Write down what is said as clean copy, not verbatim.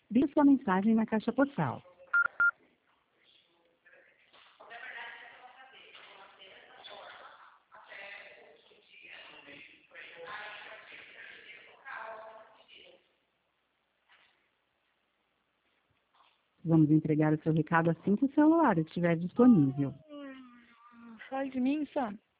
Deixe sua mensagem na caixa postal. Vamos entregar o seu recado assim que o celular estiver disponível. Fala de mim, Sam.